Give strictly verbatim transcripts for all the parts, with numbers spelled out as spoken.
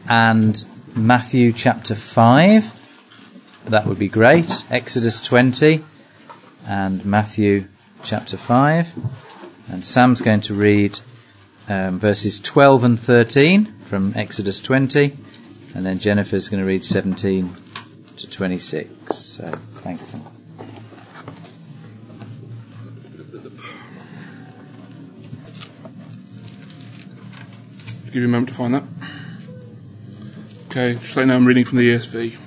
and Matthew chapter five. That would be great. Exodus twenty and Matthew chapter five. And Sam's going to read um, verses twelve and thirteen from Exodus twenty. And then Jennifer's going to read seventeen to twenty-six. So, thanks. I'll give you a moment to find that. Okay, just let you know I'm reading from the E S V.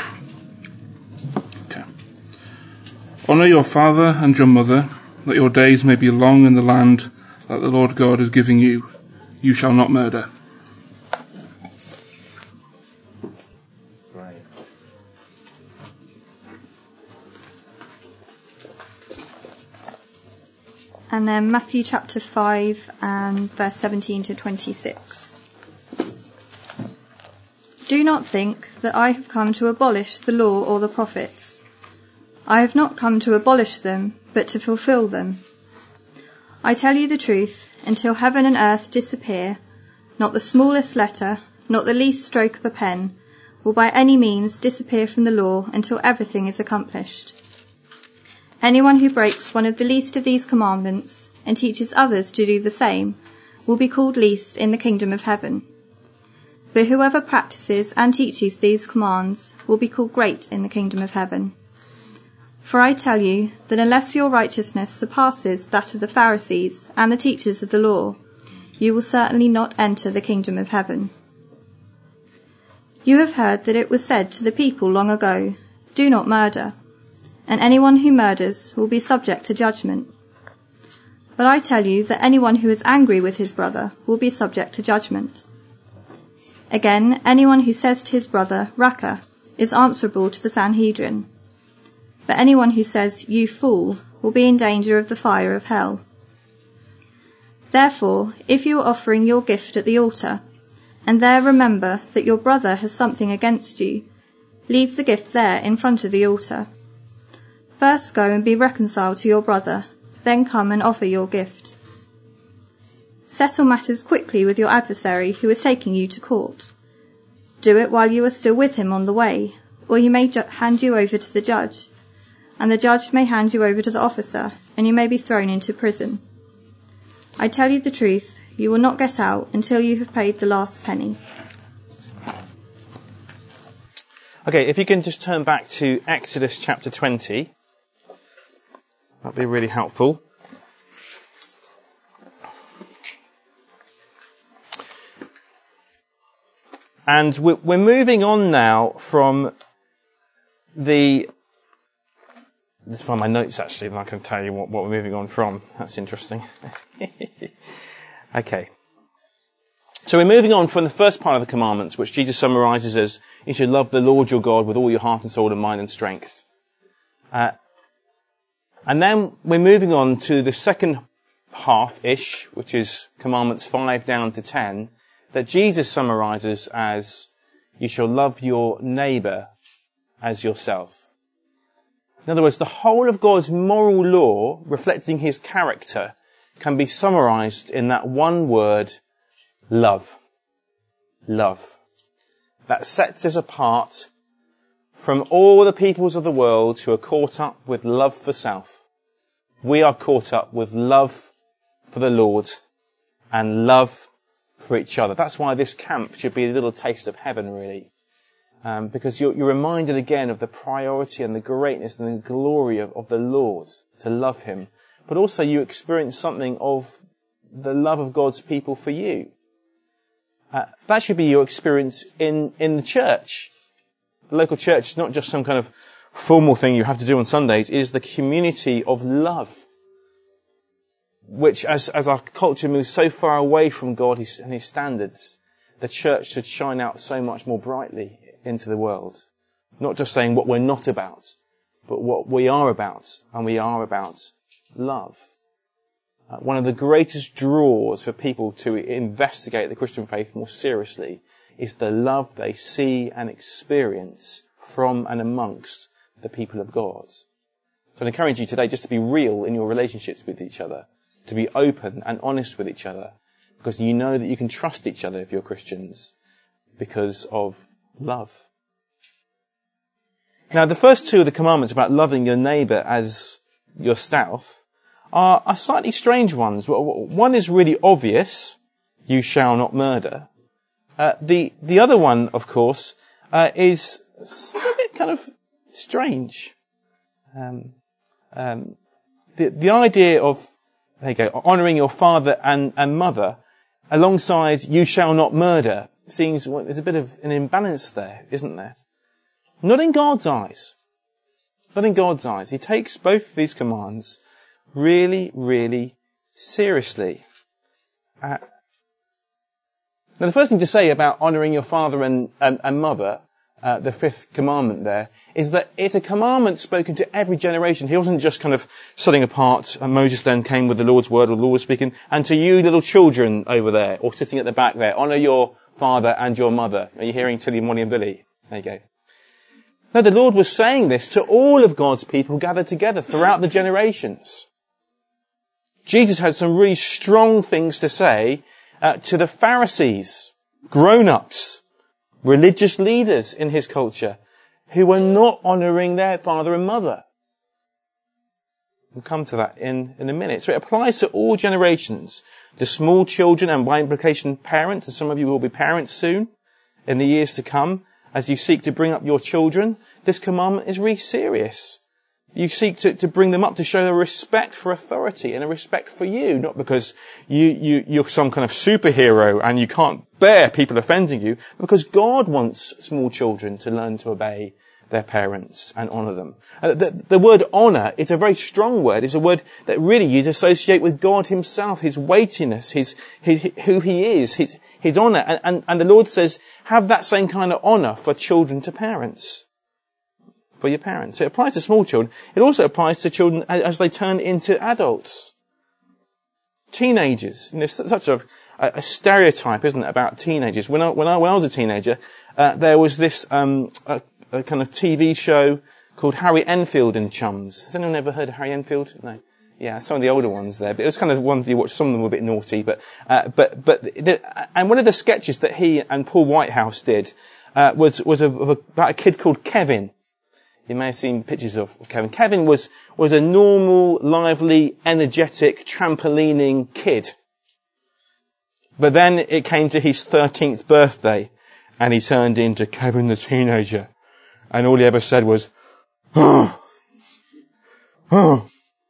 Okay. Honour your father and your mother, that your days may be long in the land that the Lord God is giving you. You shall not murder. Right. And then Matthew chapter five and verse seventeen to twenty-six. Do not think that I have come to abolish the law or the prophets. I have not come to abolish them, but to fulfill them. I tell you the truth, until heaven and earth disappear, not the smallest letter, not the least stroke of a pen, will by any means disappear from the law until everything is accomplished. Anyone who breaks one of the least of these commandments and teaches others to do the same will be called least in the kingdom of heaven. But whoever practices and teaches these commands will be called great in the kingdom of heaven. For I tell you that unless your righteousness surpasses that of the Pharisees and the teachers of the law, you will certainly not enter the kingdom of heaven. You have heard that it was said to the people long ago, do not murder, and anyone who murders will be subject to judgment. But I tell you that anyone who is angry with his brother will be subject to judgment. Again, anyone who says to his brother, Raca, is answerable to the Sanhedrin. But anyone who says, you fool, will be in danger of the fire of hell. Therefore, if you are offering your gift at the altar, and there remember that your brother has something against you, leave the gift there in front of the altar. First go and be reconciled to your brother, then come and offer your gift. Settle matters quickly with your adversary who is taking you to court. Do it while you are still with him on the way, or he may ju- hand you over to the judge, and the judge may hand you over to the officer, and you may be thrown into prison. I tell you the truth, you will not get out until you have paid the last penny. Okay, if you can just turn back to Exodus chapter twenty, that'd be really helpful. And we're moving on now from the... Let's find my notes, actually, and I can tell you what, what we're moving on from. That's interesting. Okay. So we're moving on from the first part of the commandments, which Jesus summarizes as, you should love the Lord your God with all your heart and soul and mind and strength. Uh, and then we're moving on to the second half-ish, which is commandments five down to ten, that Jesus summarizes as, you shall love your neighbour as yourself. In other words, the whole of God's moral law, reflecting his character, can be summarized in that one word, love. Love. That sets us apart from all the peoples of the world who are caught up with love for self. We are caught up with love for the Lord and love for each other. That's why this camp should be a little taste of heaven, really. Um, because you're, you're reminded again of the priority and the greatness and the glory of, of the Lord, to love him. But also you experience something of the love of God's people for you. Uh, that should be your experience in, in the church. The local church is not just some kind of formal thing you have to do on Sundays. It is the community of love, which as, as our culture moves so far away from God and his standards, the church should shine out so much more brightly into the world. Not just saying what we're not about, but what we are about, and we are about love. Uh, one of the greatest draws for people to investigate the Christian faith more seriously is the love they see and experience from and amongst the people of God. So I encourage you today just to be real in your relationships with each other, to be open and honest with each other, because you know that you can trust each other if you're Christians. because of love. Now, the first two of the commandments about loving your neighbour as yourself are, are slightly strange ones. One is really obvious, you shall not murder. Uh, the, the other one, of course, uh, is a bit kind of strange. Um, um, the, the idea of, there you go, honouring your father and, and mother alongside you shall not murder seems, well, there's a bit of an imbalance there, isn't there? Not in God's eyes. Not in God's eyes. He takes both of these commands really, really seriously. Uh, now, the first thing to say about honouring your father and, and, and mother, uh, the fifth commandment there, is that it's a commandment spoken to every generation. He wasn't just kind of setting apart, and Moses then came with the Lord's word, or the Lord was speaking, and to you little children over there, or sitting at the back there, honour your father and your mother. Are you hearing Tilly, Molly and Billy? There you go. No, the Lord was saying this to all of God's people gathered together throughout the generations. Jesus had some really strong things to say uh, to the Pharisees, grown-ups, religious leaders in his culture, who were not honouring their father and mother. We'll come to that in, in a minute. So it applies to all generations, to small children and by implication parents, and some of you will be parents soon in the years to come. As you seek to bring up your children, this commandment is really serious. You seek to, to bring them up to show a respect for authority and a respect for you, not because you, you, you're some kind of superhero and you can't bear people offending you, but because God wants small children to learn to obey their parents and honour them. Uh, the, the word honour is a very strong word. It's a word that really you'd associate with God himself, his weightiness, his, his who he is, his, his honour. And, and, and the Lord says, have that same kind of honour for children to parents. For your parents. It applies to small children. It also applies to children as they turn into adults. Teenagers. You know, such a, a stereotype, isn't it, about teenagers. When I, when I, when I was a teenager, uh, there was this, um, a, a kind of T V show called Harry Enfield and Chums. Has anyone ever heard of Harry Enfield? No. Yeah, some of the older ones there. But it was kind of ones you watch. Some of them were a bit naughty, but, uh, but, but, the, and one of the sketches that he and Paul Whitehouse did, uh, was, was a, about a kid called Kevin. You may have seen pictures of Kevin. Kevin was, was a normal, lively, energetic, trampolining kid. But then it came to his thirteenth birthday, and he turned into Kevin the teenager. And all he ever said was, oh, oh.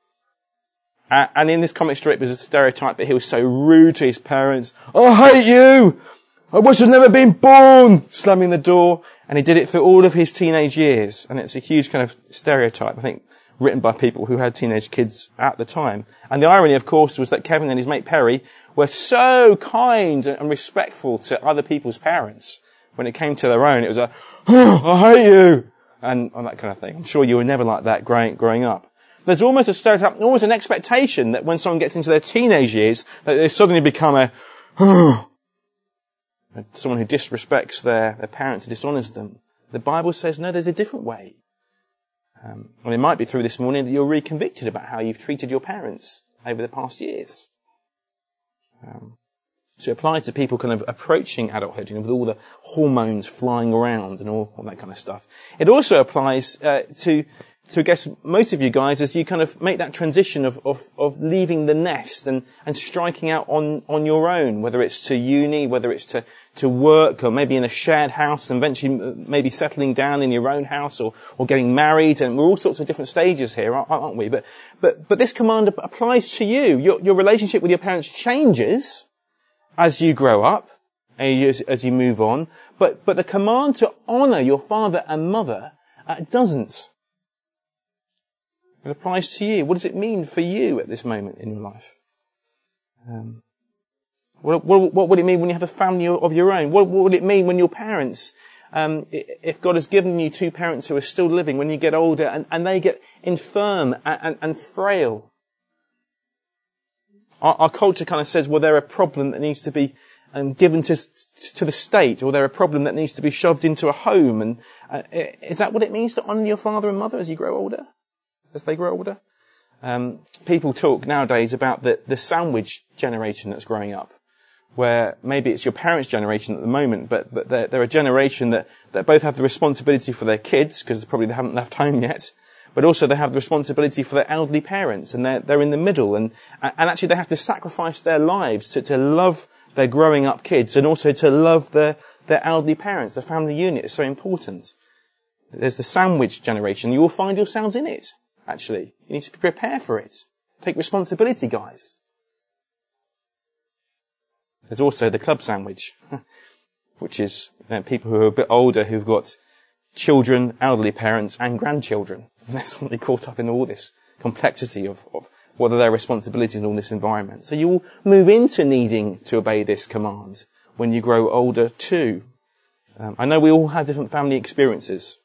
And in this comic strip, there's a stereotype that he was so rude to his parents. I hate you! I wish I'd never been born! Slamming the door. And he did it through all of his teenage years. And it's a huge kind of stereotype, I think, written by people who had teenage kids at the time. And the irony, of course, was that Kevin and his mate Perry were so kind and respectful to other people's parents. When it came to their own, it was a, oh, I hate you! And, and that kind of thing. I'm sure you were never like that growing, growing up. There's almost a stereotype, almost an expectation that when someone gets into their teenage years, that they suddenly become a, oh, someone who disrespects their, their parents, dishonours them. The Bible says, no, there's a different way. Um, and it might be through this morning that you're really convicted about how you've treated your parents over the past years. Um, so it applies to people kind of approaching adulthood, you know, with all the hormones flying around and all, all that kind of stuff. It also applies uh, to, to, I guess, most of you guys as you kind of make that transition of, of, of leaving the nest and, and striking out on, on your own, whether it's to uni, whether it's to, to work, or maybe in a shared house, and eventually maybe settling down in your own house, or, or getting married, and we're all sorts of different stages here, aren't we? But, but, but this command applies to you. Your, your relationship with your parents changes as you grow up, as, as you move on, but, but the command to honour your father and mother, uh, doesn't. It applies to you. What does it mean for you at this moment in your life? Um, what, what, what would it mean when you have a family of your own? What, what would it mean when your parents, um, if God has given you two parents who are still living, when you get older and, and they get infirm and, and, and frail? Our, our culture kind of says, well, they're a problem that needs to be um, given to to the state, or they're a problem that needs to be shoved into a home. And uh, is that what it means to honour your father and mother as you grow older? As they grow older? Um, people talk nowadays about the, the sandwich generation that's growing up, where maybe it's your parents' generation at the moment, but, but they're, they're a generation that, that both have the responsibility for their kids, because probably they haven't left home yet, but also they have the responsibility for their elderly parents, and they're, they're in the middle, and, and actually they have to sacrifice their lives to, to love their growing up kids, and also to love their, their elderly parents. The family unit is so important. There's the sandwich generation. You will find yourselves in it, actually. You need to prepare for it. Take responsibility, guys. There's also the club sandwich, which is you know, people who are a bit older who've got children, elderly parents, and grandchildren. And they're suddenly caught up in all this complexity of, of what are their responsibilities in all this environment. So you will move into needing to obey this command when you grow older too. Um, I know we all have different family experiences,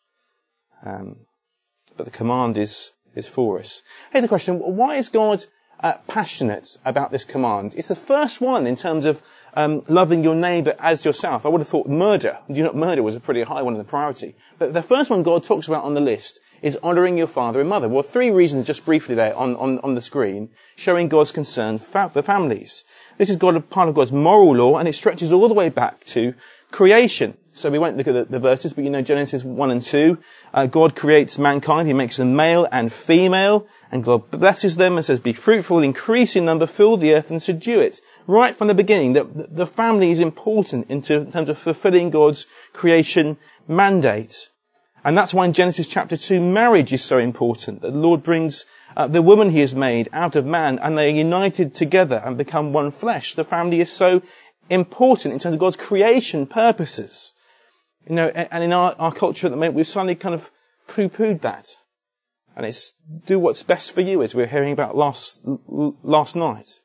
um, but the command is is for us. Here's the question: why is God uh, passionate about this command? It's the first one in terms of um, loving your neighbour as yourself. I would have thought murder, do not murder, was a pretty high one in the priority. But the first one God talks about on the list is honouring your father and mother. Well, three reasons just briefly there on, on, on the screen, showing God's concern for families. This is God, part of God's moral law, and it stretches all the way back to creation. So we won't look at the, the verses, but you know Genesis one and two. Uh, God creates mankind. He makes them male and female, and God blesses them and says, be fruitful, increase in number, fill the earth and subdue it. Right from the beginning, the, the family is important in terms of fulfilling God's creation mandate. And that's why in Genesis chapter two, marriage is so important. The Lord brings uh, the woman he has made out of man, and they are united together and become one flesh. The family is so important in terms of God's creation purposes. You know, and in our, our culture at the moment, we've suddenly kind of poo-pooed that. And it's do what's best for you, as we were hearing about last, last night.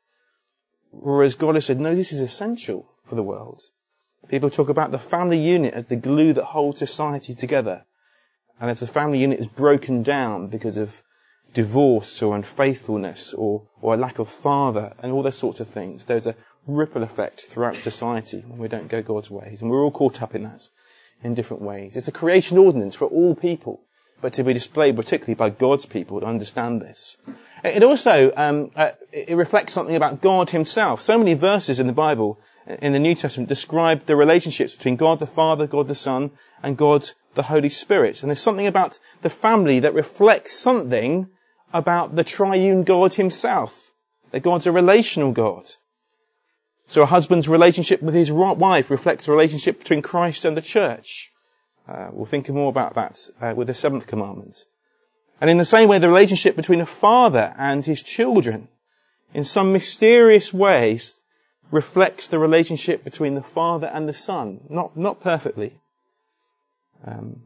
Whereas God has said, no, this is essential for the world. People talk about the family unit as the glue that holds society together. And as the family unit is broken down because of divorce or unfaithfulness or, or a lack of father and all those sorts of things, there's a ripple effect throughout society when we don't go God's ways. And we're all caught up in that in different ways. It's a creation ordinance for all people, but to be displayed particularly by God's people to understand this. It also um, uh, it reflects something about God himself. So many verses in the Bible, in the New Testament, describe the relationships between God the Father, God the Son, and God the Holy Spirit. And there's something about the family that reflects something about the triune God himself. That God's a relational God. So a husband's relationship with his wife reflects the relationship between Christ and the church. Uh, we'll think more about that uh, with the seventh commandment. And in the same way, the relationship between a father and his children, in some mysterious ways, reflects the relationship between the father and the son. Not not perfectly. Um,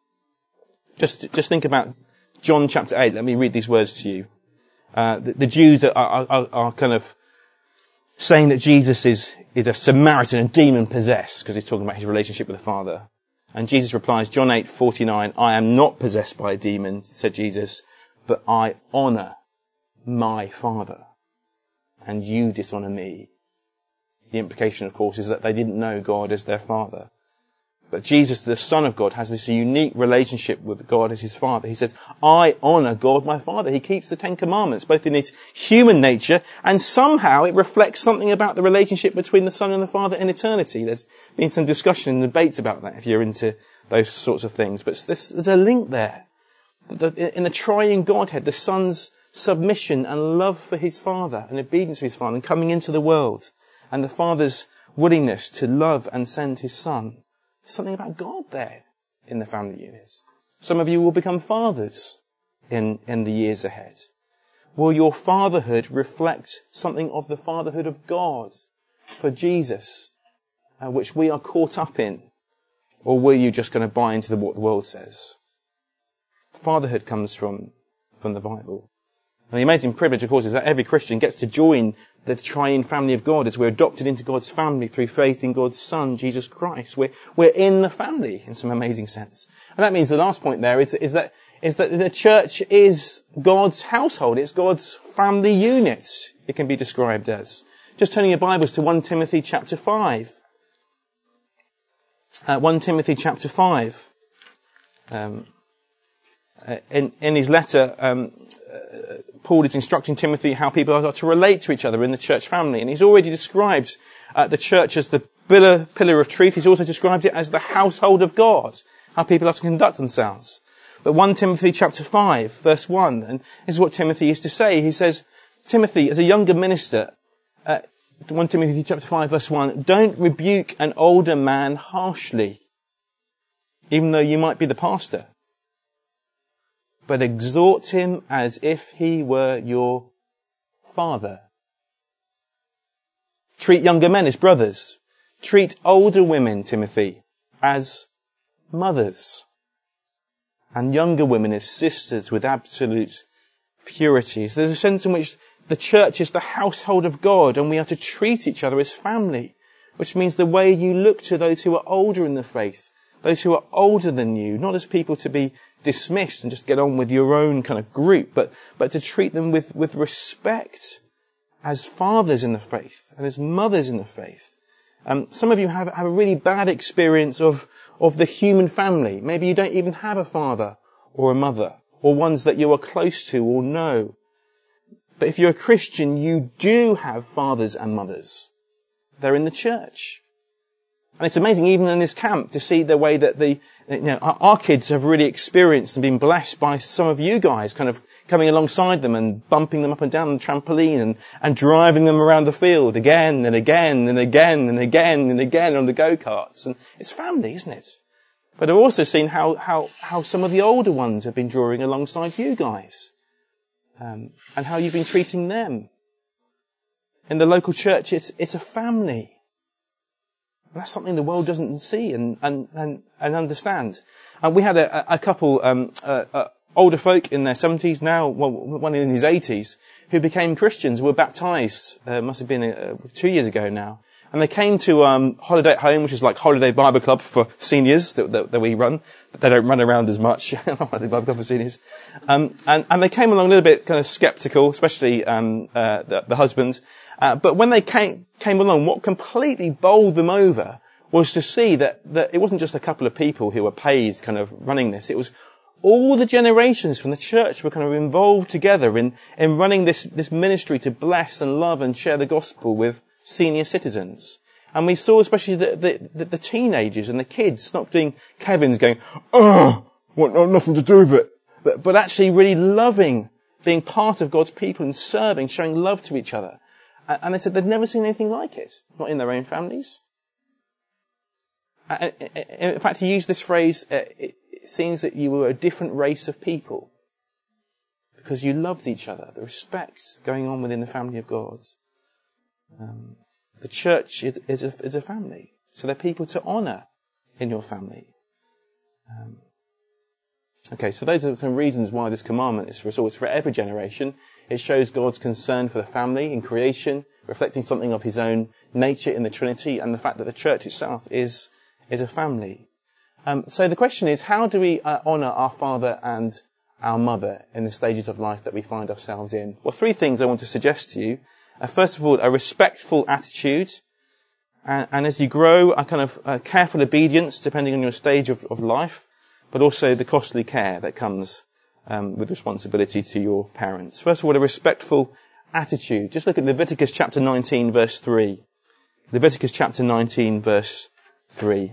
just just think about John chapter eight. Let me read these words to you. Uh, the, the Jews are, are, are kind of saying that Jesus is, is a Samaritan and demon-possessed, because he's talking about his relationship with the Father. And Jesus replies, John eight forty-nine, I am not possessed by a demon, said Jesus, but I honour my Father, and you dishonour me. The implication, of course, is that they didn't know God as their Father. But Jesus, the Son of God, has this unique relationship with God as his Father. He says, I honour God my Father. He keeps the Ten Commandments, both in his human nature, and somehow it reflects something about the relationship between the Son and the Father in eternity. There's been some discussion and debates about that, if you're into those sorts of things. But there's, there's a link there. In the triune Godhead, the Son's submission and love for his Father, and obedience to his Father, and coming into the world, and the Father's willingness to love and send his Son. Something about God there in the family units. Some of you will become fathers in, in the years ahead. Will your fatherhood reflect something of the fatherhood of God for Jesus, uh, which we are caught up in? Or were you just going to buy into the, what the world says? Fatherhood comes from, from the Bible. And the amazing privilege, of course, is that every Christian gets to join the triune family of God as we're adopted into God's family through faith in God's Son, Jesus Christ. We're, we're in the family in some amazing sense. And that means the last point there is, is that, is that the church is God's household. It's God's family unit, it can be described as. Just turning your Bibles to First Timothy chapter five. Uh, First Timothy chapter five. Um, uh, in, in his letter, um, uh, Paul is instructing Timothy how people are to relate to each other in the church family. And he's already described uh, the church as the pillar, pillar of truth. He's also described it as the household of God, how people are to conduct themselves. But First Timothy chapter five, verse one, and this is what Timothy used to say. He says, Timothy, as a younger minister, uh, First Timothy chapter five, verse one, don't rebuke an older man harshly, even though you might be the pastor, but exhort him as if he were your father. Treat younger men as brothers. Treat older women, Timothy, as mothers, and younger women as sisters with absolute purity. So there's a sense in which the church is the household of God, and we are to treat each other as family, which means the way you look to those who are older in the faith, those who are older than you, not as people to be dismissed and just get on with your own kind of group, but, but to treat them with, with respect as fathers in the faith and as mothers in the faith. Um, some of you have, have a really bad experience of, of the human family. Maybe you don't even have a father or a mother, or ones that you are close to or know. But if you're a Christian, you do have fathers and mothers. They're in the church. And it's amazing, even in this camp, to see the way that the, you know, our, our kids have really experienced and been blessed by some of you guys kind of coming alongside them and bumping them up and down the trampoline and, and driving them around the field again and again and again and again and again on the go-karts. And it's family, isn't it? But I've also seen how, how, how some of the older ones have been drawing alongside you guys. Um, and how you've been treating them. In the local church, it's, it's a family. And that's something the world doesn't see and, and, and, and understand. And we had a, a couple, um, uh, uh, older folk in their seventies now, well, one in his eighties, who became Christians, were baptized, uh, must have been uh, two years ago now. And they came to, um, Holiday at Home, which is like Holiday Bible Club for seniors that, that, that we run. But they don't run around as much. Holiday Bible Club for seniors. Um, and, and they came along a little bit kind of skeptical, especially, um, uh, the, the husbands. Uh, but when they came, came along, what completely bowled them over was to see that, that it wasn't just a couple of people who were paid kind of running this. It was all the generations from the church were kind of involved together in, in running this, this ministry to bless and love and share the gospel with senior citizens. And we saw especially the, the, the, the teenagers and the kids not doing Kevin's going, oh, want nothing to do with it. But, but actually really loving being part of God's people and serving, showing love to each other. And they said they'd never seen anything like it, not in their own families. And in fact, he used this phrase, it seems that you were a different race of people because you loved each other, the respect going on within the family of God. Um, the church is, is, a, is a family, so they're people to honour in your family. Um, okay, so those are some reasons why this commandment is for us all. It's for every generation. It shows God's concern for the family in creation, reflecting something of his own nature in the Trinity, and the fact that the church itself is, is a family. Um, so the question is, how do we uh, honour our father and our mother in the stages of life that we find ourselves in? Well, three things I want to suggest to you. Uh, first of all, a respectful attitude. And, and as you grow, a kind of uh, careful obedience, depending on your stage of, of life, but also the costly care that comes Um, with responsibility to your parents. First of all, a respectful attitude. Just look at Leviticus chapter nineteen, verse three. Leviticus chapter nineteen, verse three.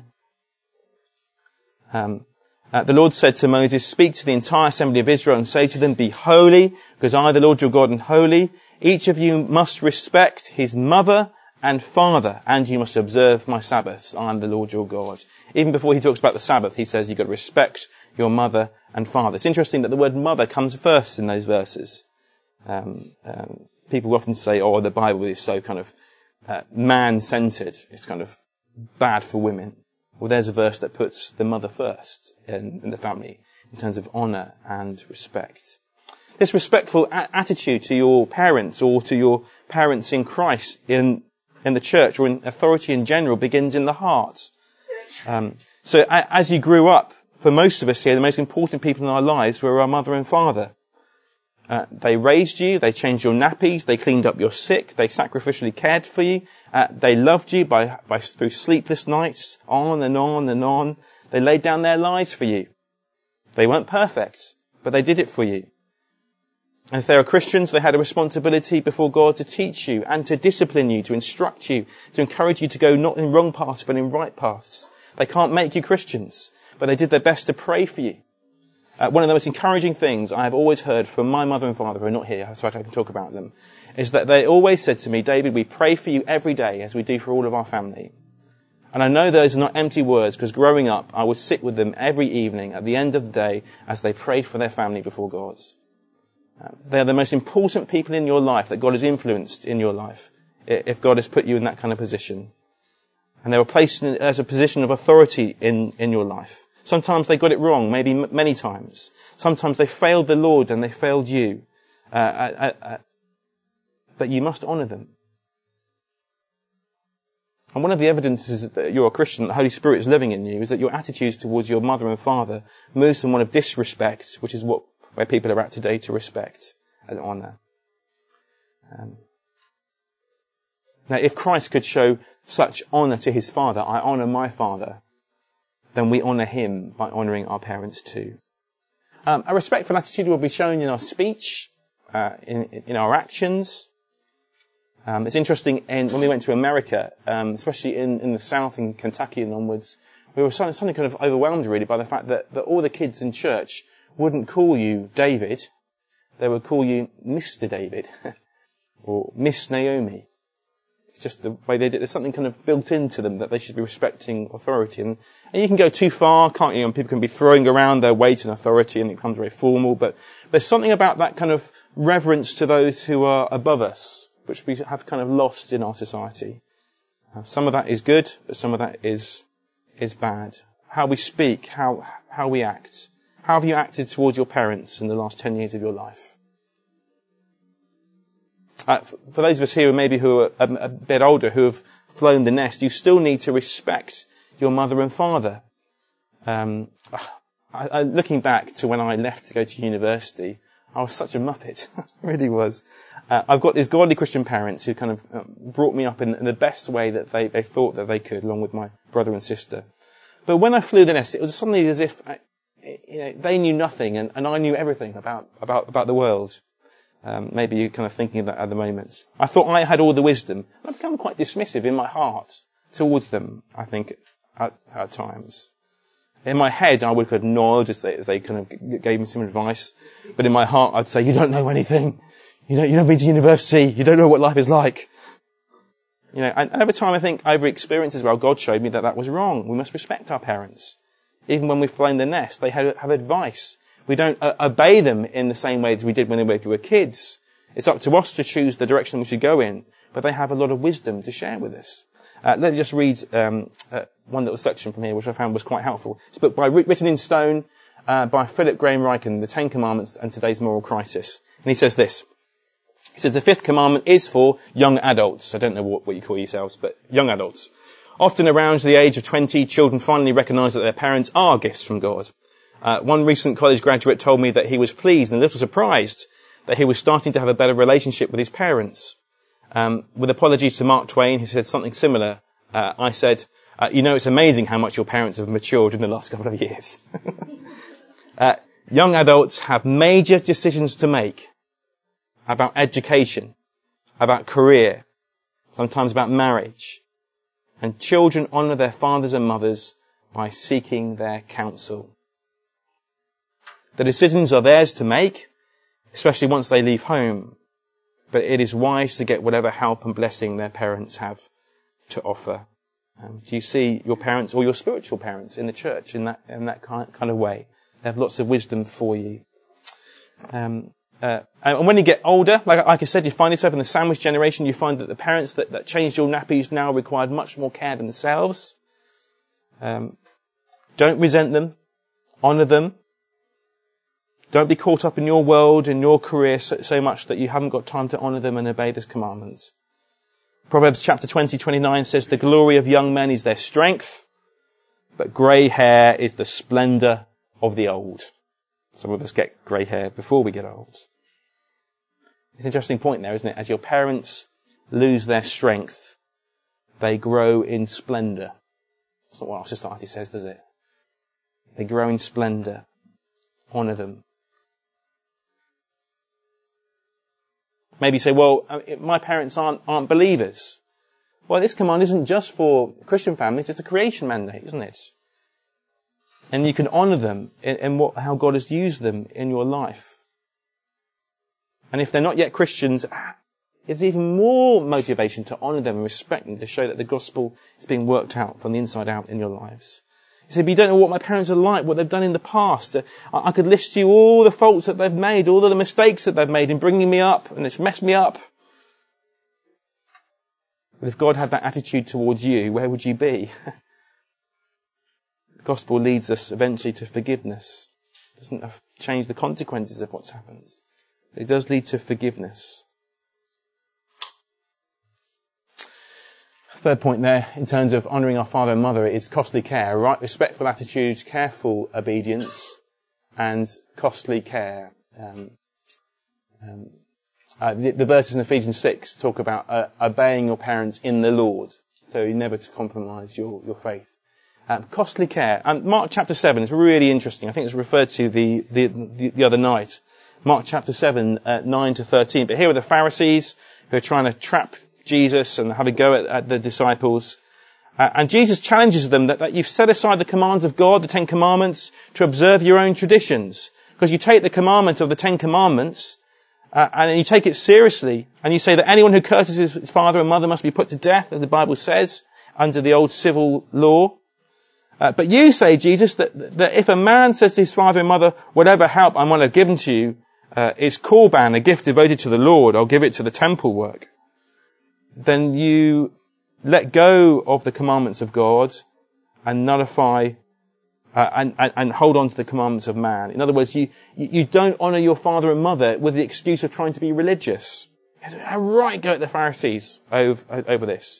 Um, uh, the Lord said to Moses, "Speak to the entire assembly of Israel and say to them, be holy, because I, the Lord your God, am holy. Each of you must respect his mother and father, and you must observe my Sabbaths. I am the Lord your God." Even before he talks about the Sabbath, he says you've got to respect your mother and father. It's interesting that the word mother comes first in those verses. Um, um, people often say, oh, the Bible is so kind of uh, man-centered. It's kind of bad for women. Well, there's a verse that puts the mother first in, in the family in terms of honour and respect. This respectful a- attitude to your parents or to your parents in Christ in in the church or in authority in general begins in the heart. Um, so a- as you grew up, for most of us here, the most important people in our lives were our mother and father. Uh, they raised you, they changed your nappies, they cleaned up your sick, they sacrificially cared for you, uh, they loved you by, by through sleepless nights, on and on and on. They laid down their lives for you. They weren't perfect, but they did it for you. And if they are Christians, they had a responsibility before God to teach you and to discipline you, to instruct you, to encourage you to go not in wrong paths, but in right paths. They can't make you Christians, but they did their best to pray for you. Uh, one of the most encouraging things I have always heard from my mother and father, who are not here, so I can talk about them, is that they always said to me, David, we pray for you every day, as we do for all of our family. And I know those are not empty words, because growing up, I would sit with them every evening at the end of the day as they prayed for their family before God. Uh, they are the most important people in your life that God has influenced in your life, if God has put you in that kind of position. And they were placed in, as a position of authority in, in your life. Sometimes they got it wrong, maybe m- many times. Sometimes they failed the Lord and they failed you. Uh, uh, uh, but you must honour them. And one of the evidences that you're a Christian, that the Holy Spirit is living in you, is that your attitudes towards your mother and father moves from one of disrespect, which is what where people are at today, to respect and honour. Um, now, if Christ could show such honour to his Father, I honour my Father, then we honour him by honouring our parents too. Um, a respectful attitude will be shown in our speech, uh, in, in our actions. Um, it's interesting, in, when we went to America, um, especially in, in the South, in Kentucky and onwards, we were suddenly kind of overwhelmed really by the fact that, that all the kids in church wouldn't call you David. They would call you Mister David or Miss Naomi. It's just the way they did it. There's something kind of built into them that they should be respecting authority. And, and you can go too far, can't you? And people can be throwing around their weight and authority and it becomes very formal. But there's something about that kind of reverence to those who are above us, which we have kind of lost in our society. Uh, some of that is good, but some of that is is bad. How we speak, how how we act. How have you acted towards your parents in the last ten years of your life? Uh, for those of us here maybe who are a, a bit older, who have flown the nest, you still need to respect your mother and father. Um, I, I, looking back to when I left to go to university, I was such a muppet. I really was. Uh, I've got these godly Christian parents who kind of uh, brought me up in, in the best way that they, they thought that they could, along with my brother and sister. But when I flew the nest, it was suddenly as if I, you know, they knew nothing and, and I knew everything about, about, about the world. Um, maybe you're kind of thinking of that at the moment. I thought I had all the wisdom. I've become quite dismissive in my heart towards them, I think, at, at times. In my head, I would kind of nod as they, as they kind of gave me some advice. But in my heart, I'd say, you don't know anything. You don't, you don't been to university. You don't know what life is like. You know, and over time, I think, over experience as well, God showed me that that was wrong. We must respect our parents. Even when we've flown the nest, they have, have advice. We don't uh, obey them in the same way as we did when we were kids. It's up to us to choose the direction we should go in. But they have a lot of wisdom to share with us. Uh, let me just read um, uh, one little section from here, which I found was quite helpful. It's a book by, written in stone uh, by Philip Graham Ryken, The Ten Commandments and Today's Moral Crisis. And he says this. He says, the fifth commandment is for young adults. I don't know what, what you call yourselves, but young adults. Often around the age of twenty, children finally recognise that their parents are gifts from God. Uh, one recent college graduate told me that he was pleased and a little surprised that he was starting to have a better relationship with his parents. Um, with apologies to Mark Twain, who said something similar, uh, I said, uh, you know, it's amazing how much your parents have matured in the last couple of years. uh, young adults have major decisions to make about education, about career, sometimes about marriage. And children honour their fathers and mothers by seeking their counsel. The decisions are theirs to make, especially once they leave home. But it is wise to get whatever help and blessing their parents have to offer. Um, do you see your parents or your spiritual parents in the church in that in that kind kind of way? They have lots of wisdom for you. Um, uh, and when you get older, like, like I said, you find yourself in the sandwich generation. You find that the parents that, that changed your nappies now required much more care themselves. Um, don't resent them. Honour them. Don't be caught up in your world and your career so, so much that you haven't got time to honour them and obey these commandments. Proverbs chapter twenty, twenty-nine says, the glory of young men is their strength, but grey hair is the splendour of the old. Some of us get grey hair before we get old. It's an interesting point there, isn't it? As your parents lose their strength, they grow in splendour. That's not what our society says, does it? They grow in splendour. Honour them. Maybe say, well, my parents aren't, aren't believers. Well, this command isn't just for Christian families, it's a creation mandate, isn't it? And you can honour them in, in what, how God has used them in your life. And if they're not yet Christians, it's even more motivation to honour them and respect them, to show that the gospel is being worked out from the inside out in your lives. You say, but you don't know what my parents are like, what they've done in the past. I could list to you all the faults that they've made, all of the mistakes that they've made in bringing me up, and it's messed me up. But if God had that attitude towards you, where would you be? The gospel leads us eventually to forgiveness. It doesn't change the consequences of what's happened. It does lead to forgiveness. Third point there, in terms of honouring our father and mother, is costly care, right? Respectful attitudes, careful obedience, and costly care. Um, um, uh, the, the verses in Ephesians six talk about uh, obeying your parents in the Lord, so never to compromise your, your faith. Um, costly care. And Mark chapter seven is really interesting. I think it's referred to the, the, the, the other night. Mark chapter seven, uh, nine to thirteen. But here are the Pharisees who are trying to trap Jesus and have a go at, at the disciples. Uh, and Jesus challenges them that, that you've set aside the commands of God, the Ten Commandments, to observe your own traditions. Because you take the commandment of the Ten Commandments uh, and you take it seriously, and you say that anyone who curses his, his father and mother must be put to death, as the Bible says, under the old civil law. Uh, but you say, Jesus, that, that if a man says to his father and mother, whatever help I might have given to you uh, is korban, a gift devoted to the Lord, I'll give it to the temple work, then you let go of the commandments of God and nullify uh, and, and, and hold on to the commandments of man. In other words, you, you don't honour your father and mother with the excuse of trying to be religious. A right go at the Pharisees over, over this.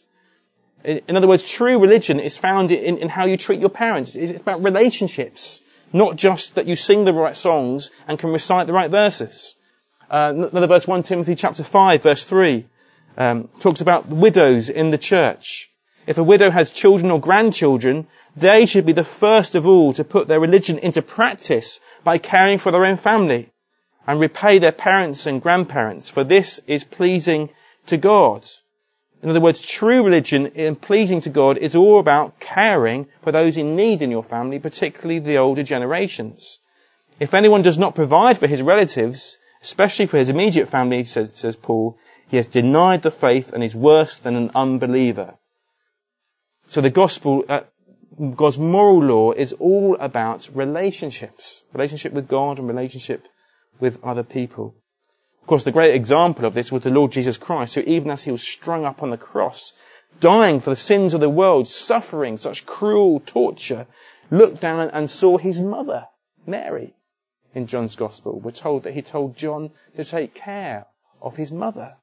In other words, true religion is found in, in how you treat your parents. It's about relationships, not just that you sing the right songs and can recite the right verses. Uh, another verse, First Timothy chapter five, verse three. Um, talks about the widows in the church. If a widow has children or grandchildren, they should be the first of all to put their religion into practice by caring for their own family and repay their parents and grandparents, for this is pleasing to God. In other words, true religion in pleasing to God is all about caring for those in need in your family, particularly the older generations. If anyone does not provide for his relatives, especially for his immediate family, says, says Paul, he has denied the faith and is worse than an unbeliever. So the gospel, uh, God's moral law is all about relationships. Relationship with God and relationship with other people. Of course, the great example of this was the Lord Jesus Christ, who even as he was strung up on the cross, dying for the sins of the world, suffering such cruel torture, looked down and saw his mother, Mary, in John's Gospel. We're told that he told John to take care of his mother.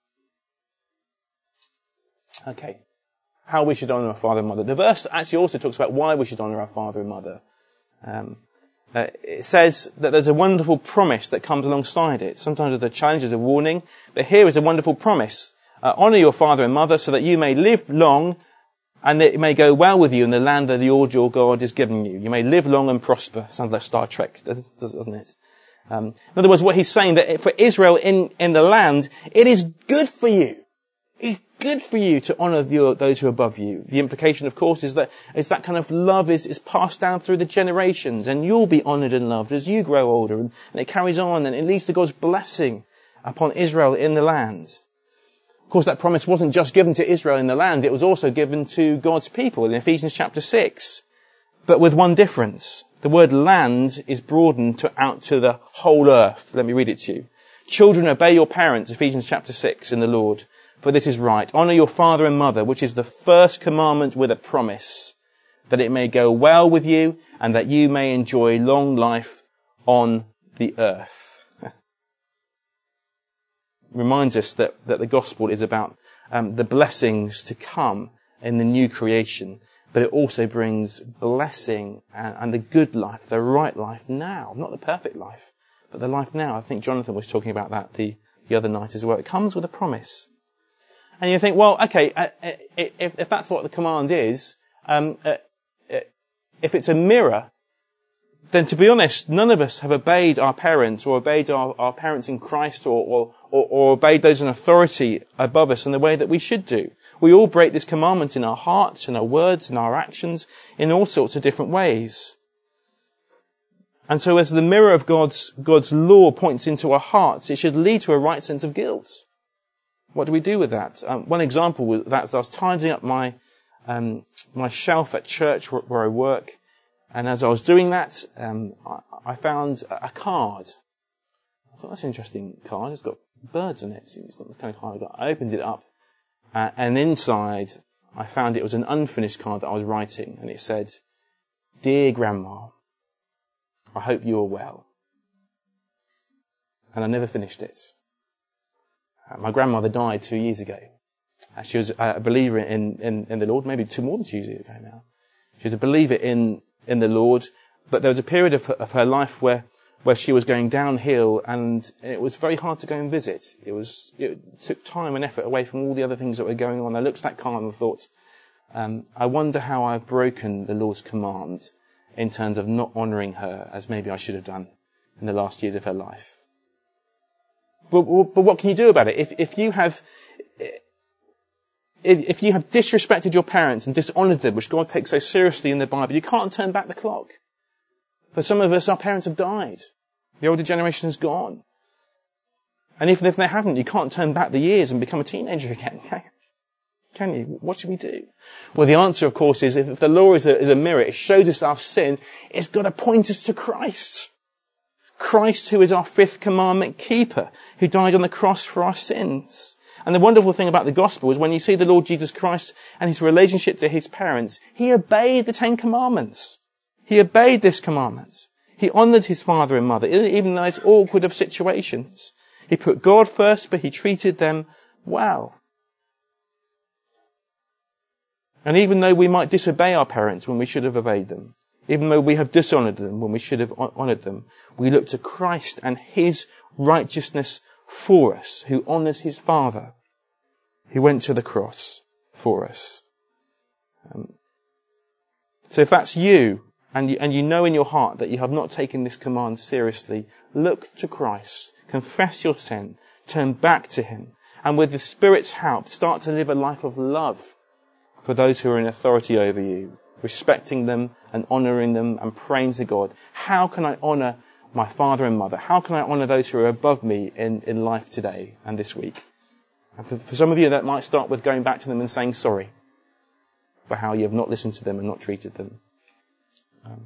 Okay, how we should honour our father and mother. The verse actually also talks about why we should honour our father and mother. Um, uh, it says that there's a wonderful promise that comes alongside it. Sometimes the challenge is a warning, but here is a wonderful promise. Uh, honour your father and mother so that you may live long and that it may go well with you in the land that the Lord your God is giving you. You may live long and prosper. Sounds like Star Trek, doesn't it? Um, in other words, what he's saying that for Israel in, in the land, it is good for you. It's good for you to honour your, those who are above you. The implication, of course, is that is that kind of love is, is passed down through the generations, and you'll be honoured and loved as you grow older, and, and it carries on, and it leads to God's blessing upon Israel in the land. Of course, that promise wasn't just given to Israel in the land, it was also given to God's people in Ephesians chapter six. But with one difference. The word land is broadened to out to the whole earth. Let me read it to you. Children, obey your parents, Ephesians chapter six, in the Lord. For this is right. Honour your father and mother, which is the first commandment with a promise, that it may go well with you and that you may enjoy long life on the earth. Reminds us that, that the gospel is about um, the blessings to come in the new creation, but it also brings blessing and, and the good life, the right life now, not the perfect life, but the life now. I think Jonathan was talking about that the, the other night as well. It comes with a promise. And you think, well, okay, uh, if, if that's what the command is, um, uh, if it's a mirror, then to be honest, none of us have obeyed our parents or obeyed our, our parents in Christ or, or, or, or obeyed those in authority above us in the way that we should do. We all break this commandment in our hearts, in our words, in our actions, in all sorts of different ways. And so as the mirror of God's, God's law points into our hearts, it should lead to a right sense of guilt. What do we do with that? Um, one example was that as I was tidying up my, um, my shelf at church where, where I work, and as I was doing that, um, I, I found a, a card. I thought, that's an interesting card. It's got birds on it. It's not the kind of card I got. I opened it up, uh, and inside I found it was an unfinished card that I was writing, and it said, "Dear Grandma, I hope you are well." And I never finished it. Uh, my grandmother died two years ago. Uh, she was a believer in, in, in the Lord, maybe two more than two years ago now. She was a believer in, in the Lord, but there was a period of her, of her life where, where she was going downhill, and it was very hard to go and visit. It was, it took time and effort away from all the other things that were going on. I looked at that card and thought, um, I wonder how I've broken the Lord's command in terms of not honouring her as maybe I should have done in the last years of her life. But, but what can you do about it? If, if you have, if you have disrespected your parents and dishonoured them, which God takes so seriously in the Bible, you can't turn back the clock. For some of us, our parents have died. The older generation has gone. And even if they haven't, you can't turn back the years and become a teenager again. Can you? What should we do? Well, the answer, of course, is if, if the law is a, is a mirror, it shows us our sin, it's got to point us to Christ. Christ, who is our fifth commandment keeper, who died on the cross for our sins. And the wonderful thing about the gospel is when you see the Lord Jesus Christ and his relationship to his parents, he obeyed the Ten Commandments. He obeyed this commandment. He honoured his father and mother, even though it's awkward of situations. He put God first, but he treated them well. And even though we might disobey our parents when we should have obeyed them, even though we have dishonoured them when we should have honoured them, we look to Christ and his righteousness for us, who honours his Father, who went to the cross for us. Um, so if that's you, and you, and you know in your heart that you have not taken this command seriously, look to Christ, confess your sin, turn back to him, and with the Spirit's help, start to live a life of love for those who are in authority over you, respecting them and honouring them and praying to God. How can I honour my father and mother? How can I honour those who are above me in, in life today and this week? And for, for some of you, that might start with going back to them and saying sorry for how you have not listened to them and not treated them. Um,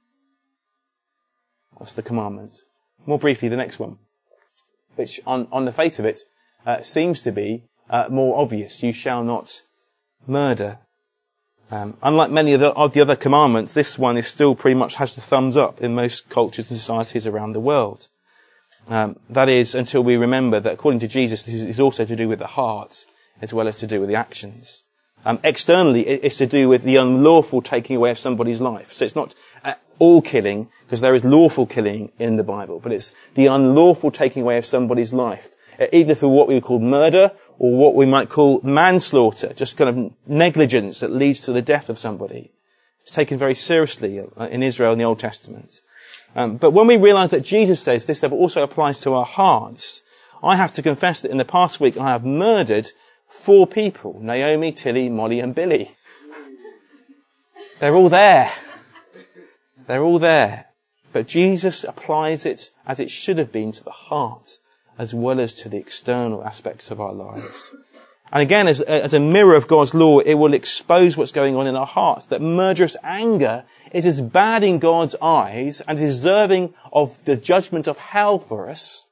that's the commandment. More briefly, the next one, which on, on the face of it uh, seems to be uh, more obvious. You shall not murder. Um, unlike many of the, of the other commandments, this one is still pretty much has the thumbs up in most cultures and societies around the world. Um, that is, until we remember that according to Jesus, this is, is also to do with the heart as well as to do with the actions. Um, externally, it, it's to do with the unlawful taking away of somebody's life. So it's not uh, all killing, because there is lawful killing in the Bible, but it's the unlawful taking away of somebody's life, uh, either through what we would call murder or what we might call manslaughter, just kind of negligence that leads to the death of somebody. It's taken very seriously in Israel in the Old Testament. Um, but when we realize that Jesus says this also applies to our hearts, I have to confess that in the past week I have murdered four people: Naomi, Tilly, Molly and Billy. They're all there. They're all there. But Jesus applies it as it should have been to the heart, as well as to the external aspects of our lives. And again, as, as a mirror of God's law, it will expose what's going on in our hearts. That murderous anger is as bad in God's eyes and deserving of the judgment of hell for us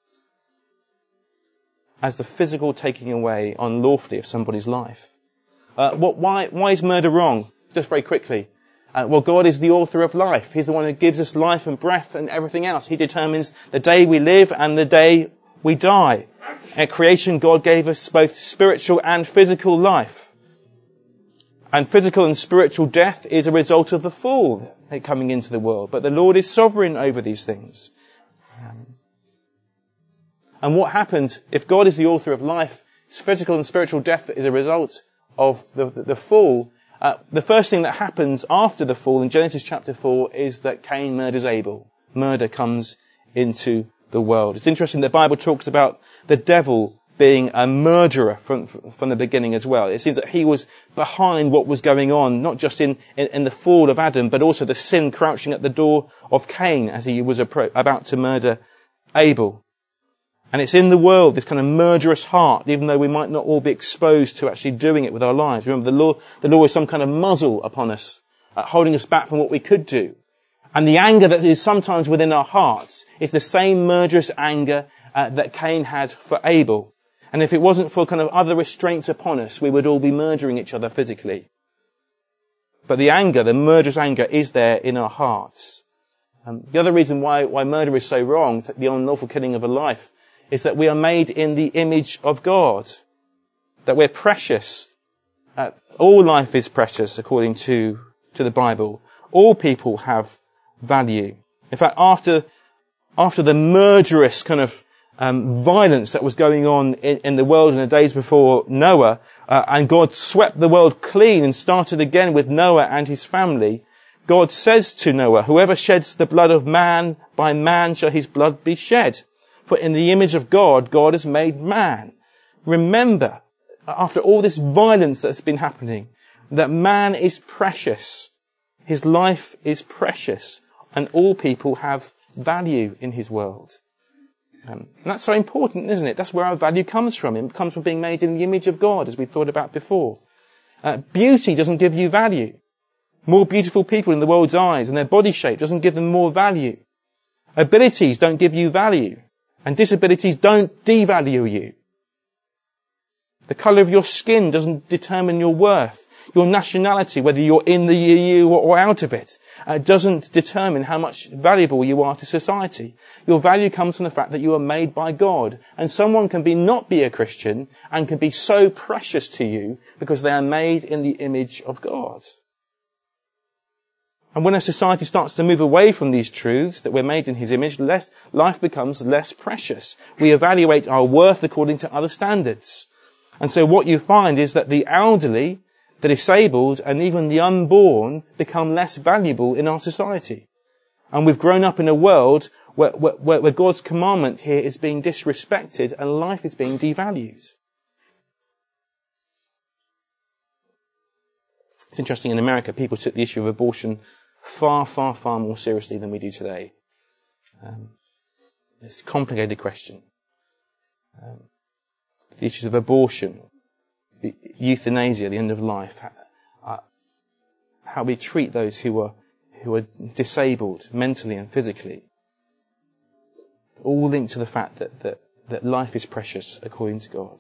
as the physical taking away unlawfully of somebody's life. Uh, what, why, why is murder wrong? Just very quickly. Uh, well, God is the author of life. He's the one who gives us life and breath and everything else. He determines the day we live and the day we die. At creation, God gave us both spiritual and physical life. And physical and spiritual death is a result of the fall coming into the world. But the Lord is sovereign over these things. Um, and what happens if God is the author of life, physical and spiritual death is a result of the, the, the fall? Uh, the first thing that happens after the fall in Genesis chapter four is that Cain murders Abel. murder comes into the world. It's interesting, the Bible talks about the devil being a murderer from from the beginning as well. It seems that he was behind what was going on, not just in, in, in the fall of Adam, but also the sin crouching at the door of Cain as he was appro- about to murder Abel. And it's in the world, this kind of murderous heart, even though we might not all be exposed to actually doing it with our lives. Remember, the law, the law is some kind of muzzle upon us, uh, holding us back from what we could do. And the anger that is sometimes within our hearts is the same murderous anger uh, that Cain had for Abel. And if it wasn't for kind of other restraints upon us, we would all be murdering each other physically. But the anger, the murderous anger, is there in our hearts. Um, the other reason why, why murder is so wrong, the unlawful killing of a life, is that we are made in the image of God. That we're precious. Uh, all life is precious, according to, to the Bible. All people have value. In fact, after, after the murderous kind of Um, violence that was going on in, in the world in the days before Noah, uh, and God swept the world clean and started again with Noah and his family. God says to Noah, whoever sheds the blood of man, by man shall his blood be shed. For in the image of God, God has made man. Remember, after all this violence that's been happening, that man is precious. His life is precious, and all people have value in his world. Um, and that's so important, isn't it? That's where our value comes from. It comes from being made in the image of God, as we thought about before. Uh, beauty doesn't give you value. More beautiful people in the world's eyes, and their body shape doesn't give them more value. Abilities don't give you value, and disabilities don't devalue you. The colour of your skin doesn't determine your worth. Your nationality, whether you're in the E U or out of it, uh, doesn't determine how much valuable you are to society. Your value comes from the fact that you are made by God. And someone can be not be a Christian and can be so precious to you because they are made in the image of God. And when a society starts to move away from these truths, that we're made in his image, less, life becomes less precious. We evaluate our worth according to other standards. And so what you find is that the elderly, the disabled, and even the unborn become less valuable in our society. And we've grown up in a world where, where, where God's commandment here is being disrespected and life is being devalued. It's interesting, in America, people took the issue of abortion far, far, far more seriously than we do today. Um, it's a complicated question. Um, the issues of abortion, euthanasia, the end of life, how, how we treat those who are who are disabled mentally and physically, all linked to the fact that, that, that life is precious according to God.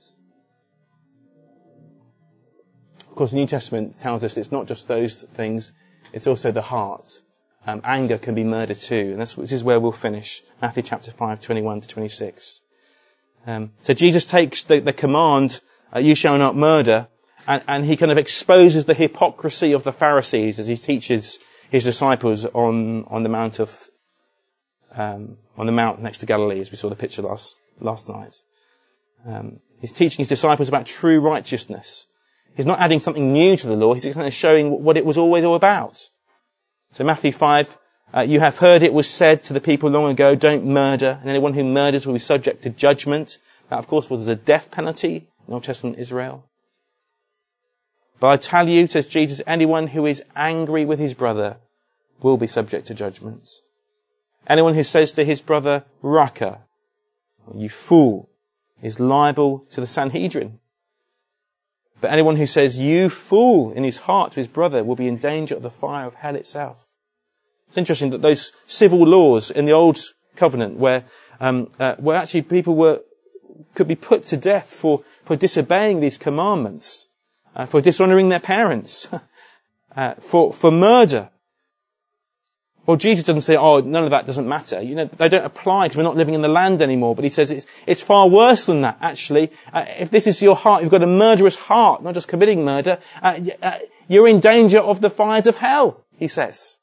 Of course, the New Testament tells us it's not just those things, it's also the heart. Um, anger can be murder too, and that's, this is where we'll finish, Matthew chapter five, twenty-one to twenty-six. Um, so Jesus takes the, the command, uh, you shall not murder, and, and he kind of exposes the hypocrisy of the Pharisees as he teaches his disciples on, on the Mount of, um, on the mount next to Galilee, as we saw the picture last, last night. Um, he's teaching his disciples about true righteousness. He's not adding something new to the law, he's kind of showing what it was always all about. So Matthew five, uh, you have heard it was said to the people long ago, don't murder, and anyone who murders will be subject to judgment. That, of course, was a death penalty in Old Testament Israel. But I tell you, says Jesus, anyone who is angry with his brother will be subject to judgment. Anyone who says to his brother, Raka, you fool, is liable to the Sanhedrin. But anyone who says, you fool, in his heart to his brother will be in danger of the fire of hell itself. It's interesting that those civil laws in the Old Covenant where, um, uh, where actually people were, could be put to death for, for disobeying these commandments, uh, for dishonouring their parents, uh, for, for murder. Well, Jesus doesn't say, oh, none of that doesn't matter. You know, they don't apply because we're not living in the land anymore. But he says it's, it's far worse than that, actually. Uh, if this is your heart, you've got a murderous heart, not just committing murder, uh, uh, you're in danger of the fires of hell, he says.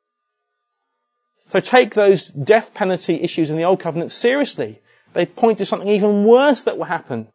So take those death penalty issues in the Old Covenant seriously. They point to something even worse that will happen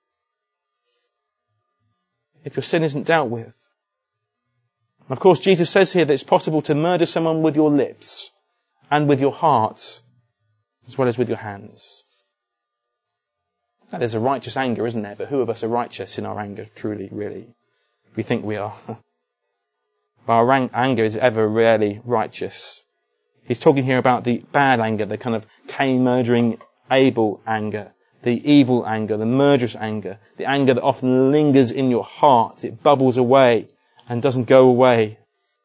if your sin isn't dealt with. Of course, Jesus says here that it's possible to murder someone with your lips. and with your heart, as well as with your hands. Now, there's a righteous anger, isn't there? But who of us are righteous in our anger, truly, really? We think we are. But our anger is ever rarely righteous. He's talking here about the bad anger, the kind of Cain murdering Abel anger, the evil anger, the murderous anger, the anger that often lingers in your heart. It bubbles away and doesn't go away.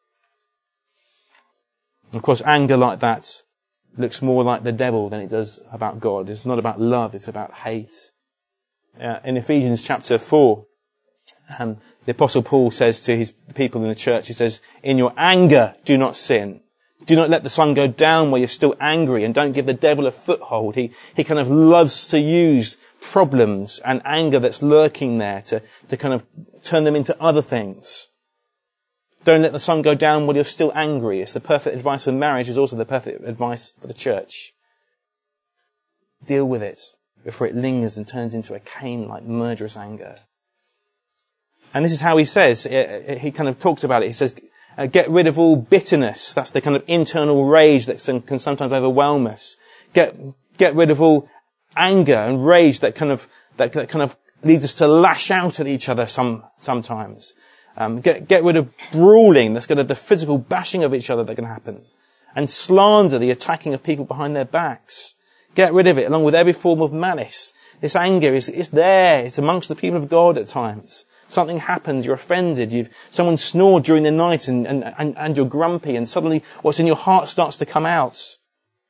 Of course, anger like that looks more like the devil than it does about God. It's not about love, it's about hate. Uh, in Ephesians chapter four, um, the Apostle Paul says to his people in the church, he says, in your anger, do not sin. Do not let the sun go down while you're still angry, and don't give the devil a foothold. He, he kind of loves to use problems and anger that's lurking there to, to kind of turn them into other things. Don't let the sun go down while you're still angry. It's the perfect advice for marriage. It's also the perfect advice for the church. Deal with it before it lingers and turns into a Cain-like murderous anger. And this is how he says, he kind of talks about it. He says, uh, get rid of all bitterness. That's the kind of internal rage that can sometimes overwhelm us. Get, get rid of all anger and rage that kind of, that, that kind of leads us to lash out at each other some, sometimes. Um, get, get rid of brawling. That's going to, the physical bashing of each other that can happen. And slander, the attacking of people behind their backs. Get rid of it, along with every form of malice. This anger is, it's there. It's amongst the people of God at times. Something happens, you're offended, you've, someone snored during the night and, and, and, and you're grumpy, and suddenly what's in your heart starts to come out.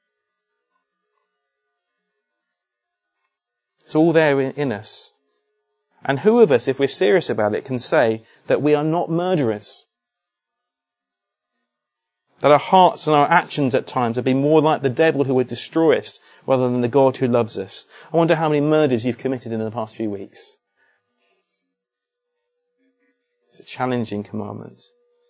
It's all there in, in us. And who of us, if we're serious about it, can say that we are not murderers? That our hearts and our actions at times have been more like the devil who would destroy us rather than the God who loves us. I wonder how many murders you've committed in the past few weeks. It's a challenging commandment.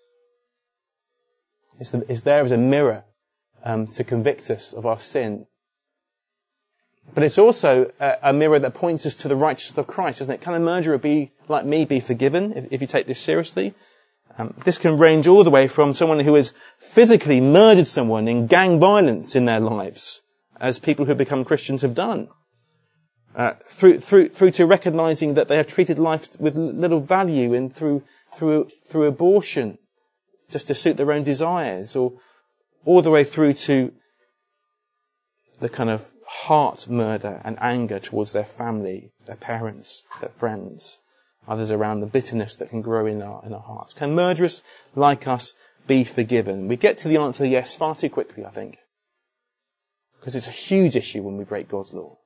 It's, the, it's there as a mirror um, to convict us of our sin. But it's also a, a mirror that points us to the righteousness of Christ, isn't it? Can a murderer be like me be forgiven if, if you take this seriously? Um, this can range all the way from someone who has physically murdered someone in gang violence in their lives, as people who become Christians have done. Uh, through, through, through to recognizing that they have treated life with little value, and through, through, through abortion, just to suit their own desires, or all the way through to the kind of heart murder and anger towards their family, their parents, their friends, others around, the bitterness that can grow in our, in our hearts. Can murderers like us be forgiven? We get to the answer yes far too quickly, I think, because it's a huge issue when we break God's law.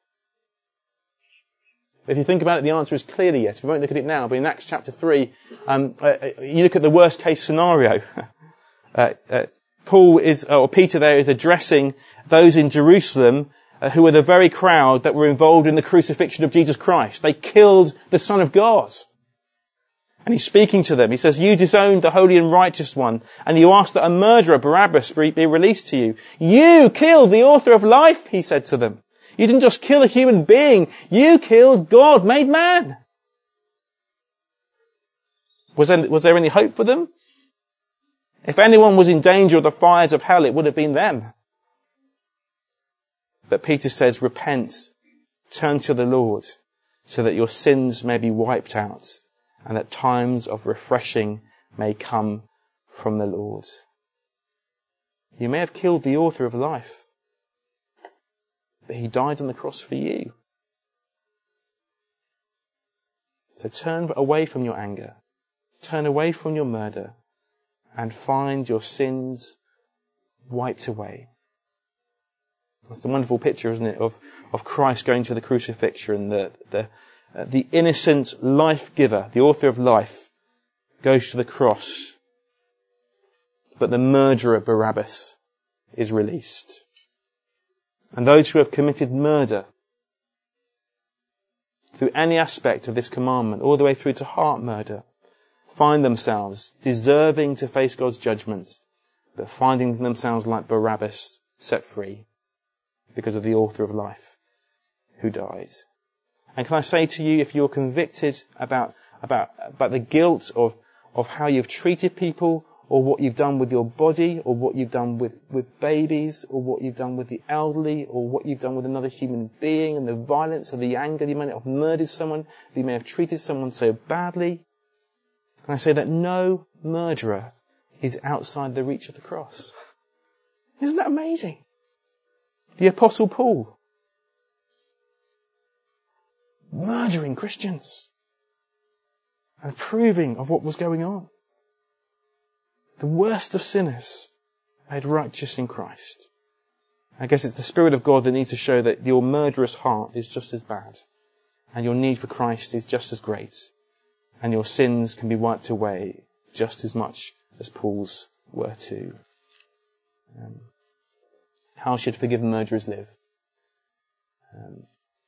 If you think about it, the answer is clearly yes. We won't look at it now, but in Acts chapter three, um, uh, you look at the worst case scenario. uh, uh, Paul is, or Peter there is addressing those in Jerusalem uh, who were the very crowd that were involved in the crucifixion of Jesus Christ. They killed the Son of God. And he's speaking to them. He says, you disowned the holy and righteous one, and you asked that a murderer, Barabbas, be released to you. You killed the author of life, he said to them. You didn't just kill a human being, you killed God made man. Was there, was there any hope for them? If anyone was in danger of the fires of hell, it would have been them. But Peter says, repent, turn to the Lord, so that your sins may be wiped out, and that times of refreshing may come from the Lord. You may have killed the author of life, but he died on the cross for you. So turn away from your anger, turn away from your murder, and find your sins wiped away. That's the wonderful picture, isn't it, of, of Christ going to the crucifixion. The, the, uh, the innocent life giver, the author of life, goes to the cross. But the murderer, Barabbas, is released. And those who have committed murder, through any aspect of this commandment, all the way through to heart murder, find themselves deserving to face God's judgment, but finding themselves like Barabbas, set free because of the author of life who died. And can I say to you, if you're convicted about, about, about the guilt of, of how you've treated people, or what you've done with your body, or what you've done with, with babies, or what you've done with the elderly, or what you've done with another human being, and the violence or the anger. You may have murdered someone, you may have treated someone so badly. And I say that no murderer is outside the reach of the cross. Isn't that amazing? The Apostle Paul, murdering Christians and approving of what was going on. The worst of sinners made righteous in Christ. I guess it's the Spirit of God that needs to show that your murderous heart is just as bad, and your need for Christ is just as great, and your sins can be wiped away just as much as Paul's were too. Um, how should forgiven murderers live? Um,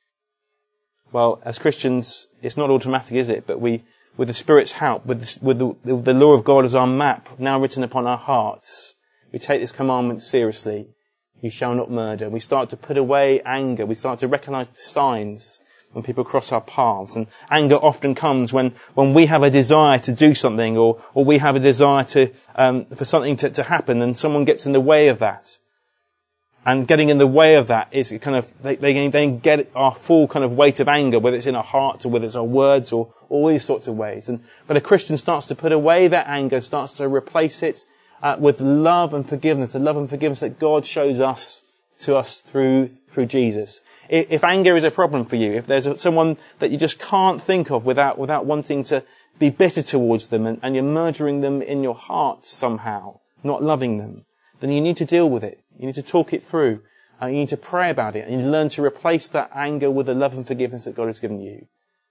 well, as Christians, it's not automatic, is it? But we, with the Spirit's help, with the, with the, the law of God as our map now written upon our hearts, we take this commandment seriously. You shall not murder. We start to put away anger. We start to recognize the signs when people cross our paths. And anger often comes when, when we have a desire to do something, or, or we have a desire to, um, for something to, to happen, and someone gets in the way of that. And getting in the way of that is kind of, they, they then get our full kind of weight of anger, whether it's in our hearts or whether it's our words or all these sorts of ways. And, but a Christian starts to put away that anger, starts to replace it uh, with love and forgiveness, the love and forgiveness that God shows us to us through, through Jesus. If, if anger is a problem for you, if there's a, someone that you just can't think of without, without wanting to be bitter towards them, and, and you're murdering them in your heart somehow, not loving them, then you need to deal with it. You need to talk it through. Uh, you need to pray about it. And you need to learn to replace that anger with the love and forgiveness that God has given you.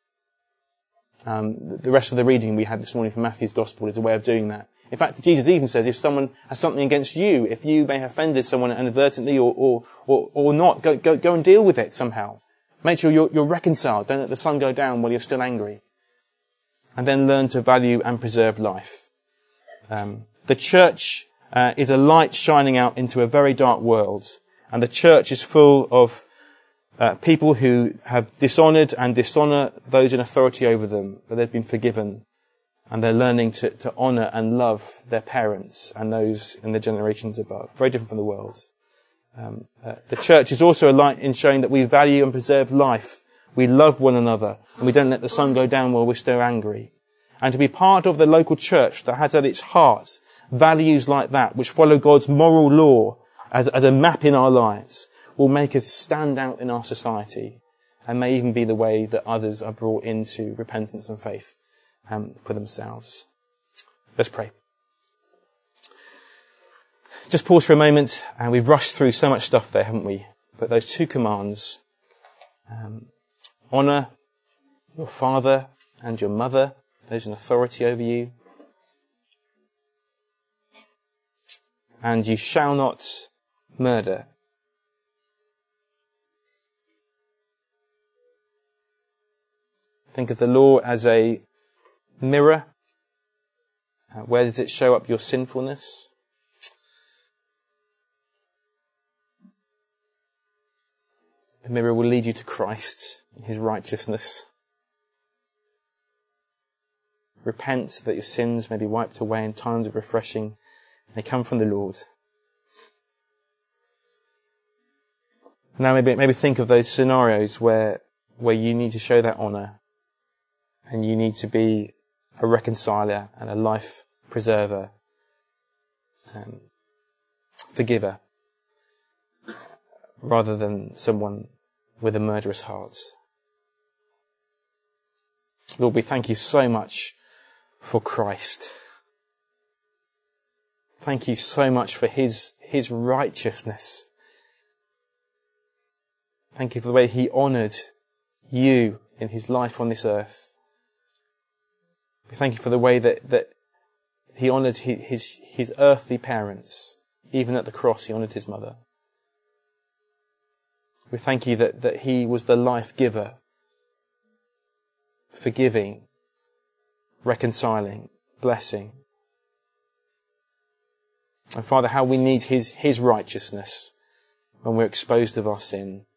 Um, the rest of the reading we had this morning from Matthew's Gospel is a way of doing that. In fact, Jesus even says if someone has something against you, if you may have offended someone inadvertently or, or, or, or not, go, go, go and deal with it somehow. Make sure you're, you're reconciled. Don't let the sun go down while you're still angry. And then learn to value and preserve life. Um, the church Uh, is a light shining out into a very dark world. And the church is full of uh, people who have dishonoured and dishonour those in authority over them, but they've been forgiven. And they're learning to, to honour and love their parents and those in the generations above. Very different from the world. Um, uh, the church is also a light in showing that we value and preserve life. We love one another, and we don't let the sun go down while we're still angry. And to be part of the local church that has at its heart values like that, which follow God's moral law as, as a map in our lives, will make us stand out in our society, and may even be the way that others are brought into repentance and faith um, for themselves. Let's pray. Just pause for a moment, and we've rushed through so much stuff there, haven't we? But those two commands, um, honour your father and your mother, those in authority over you, and you shall not murder. Think of the law as a mirror. Uh, where does it show up your sinfulness? The mirror will lead you to Christ, His righteousness. Repent that your sins may be wiped away in times of refreshing. They come from the Lord. Now maybe maybe think of those scenarios where where you need to show that honour, and you need to be a reconciler and a life preserver, um, forgiver, rather than someone with a murderous heart. Lord, we thank you so much for Christ. Thank you so much for His, His righteousness. Thank you for the way He honoured you in His life on this earth. We thank you for the way that, that He honoured his, his, his earthly parents. Even at the cross, He honoured His mother. We thank you that, that He was the life giver, forgiving, reconciling, blessing. And Father, how we need His, His righteousness when we're exposed of our sin.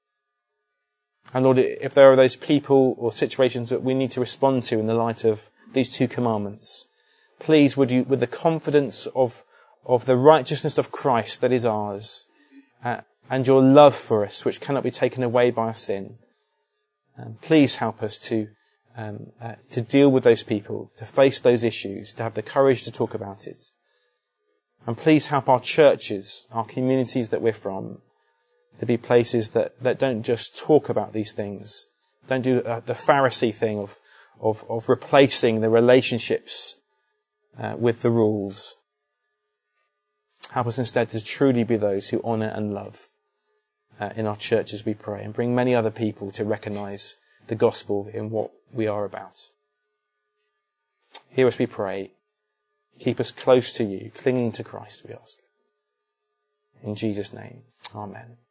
And Lord, if there are those people or situations that we need to respond to in the light of these two commandments. Please, would you, with the confidence of, of the righteousness of Christ that is ours, uh, and your love for us, which cannot be taken away by our sin, um, please help us to um, uh, to deal with those people, to face those issues, to have the courage to talk about it. And please help our churches, our communities that we're from, to be places that, that don't just talk about these things, don't do uh, the Pharisee thing of of, of replacing the relationships uh, with the rules. Help us instead to truly be those who honour and love uh, in our churches, we pray, and bring many other people to recognise the gospel in what we are about. Hear us, we pray. Keep us close to you, clinging to Christ, we ask. In Jesus' name, amen.